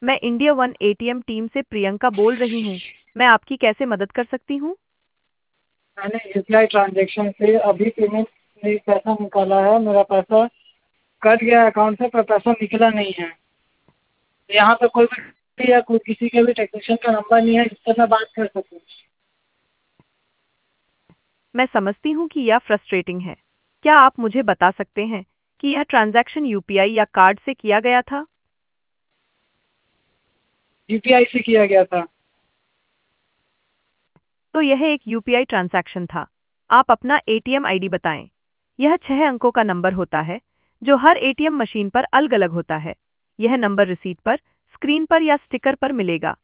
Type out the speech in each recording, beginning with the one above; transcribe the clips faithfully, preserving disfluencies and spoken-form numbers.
मैं India one ATM team से प्रियंका बोल रही हूँ। मैं आपकी कैसे मदद कर सकती हूँ? मैंने यूपीआई ट्रांजैक्शन से अभी पेमेंट में पैसा निकाला है। मेरा पैसा कट गया अकाउंट से, पर पैसा निकला नहीं है। यहाँ पे कोई भी या कोई किसी के भी टेक्नीशियन का नंबर नहीं है जिससे मैं बात कर सकूँ। मैं समझती हूँ कि यह फ्रस्ट्रेटिंग है। क्या आप मुझे बता सकते हैं कि यह ट्रांजैक्शन यूपीआई या कार्ड से किया गया था? यूपीआई से किया गया था। तो यह एक यूपीआई ट्रांजैक्शन था। आप अपना एटीएम आईडी बताएं। यह छह अंकों का नंबर होता है जो हर एटीएम मशीन पर अलग-अलग होता है। यह नंबर रिसीट पर, स्क्रीन पर या स्टिकर पर मिलेगा।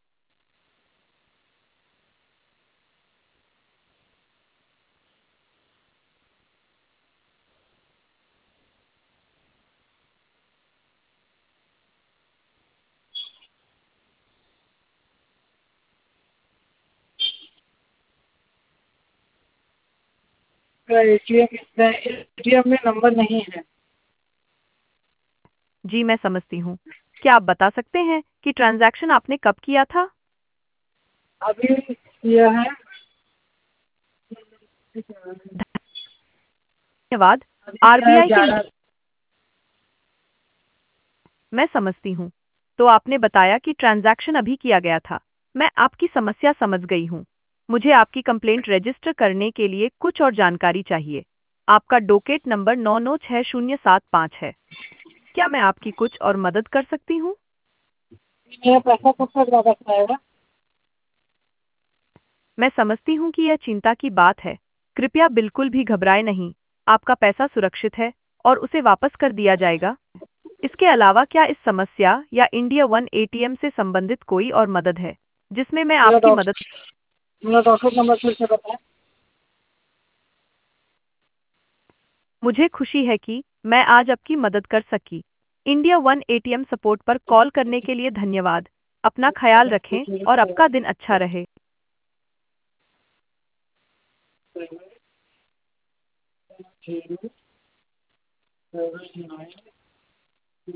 एटीएम एटीएम में नंबर नहीं है। जी, मैं समझती हूँ। क्या आप बता सकते हैं कि ट्रांजैक्शन आपने कब किया था? अभी यह है। धन्यवाद। अभी यह है आरबीआई के ग्यारह। मैं समझती हूँ। तो आपने बताया कि ट्रांजैक्शन अभी किया गया था। मैं आपकी समस्या समझ गई हूँ। मुझे आपकी कंप्लेंट रजिस्टर करने के लिए कुछ और जानकारी चाहिए। आपका डोकेट नंबर नौ नौ छह शून्य सात पाँच है। क्या मैं आपकी कुछ और मदद कर सकती हूँ? मेरा पैसा कब तक वापस आएगा? मैं समझती हूँ कि यह चिंता की बात है। कृपया बिल्कुल भी घबराएं नहीं। आपका पैसा सुरक्षित है और उसे वापस कर दिया जाएगा। इसके अलावा क्या इस समस्या या इंडिया वन एटीएम से संबंधित कोई और मदद है जिसमें मैं मेरा आपकी डॉक मदद? मेरा डॉक्यूमेंट नंबर फिर से बताएं। मुझे खुशी है कि मैं आज आपकी मदद कर सकी। इंडिया वन एटीएम सपोर्ट पर कॉल करने के लिए धन्यवाद। अपना ख्याल रखें और आपका दिन अच्छा रहे। Zero seven nine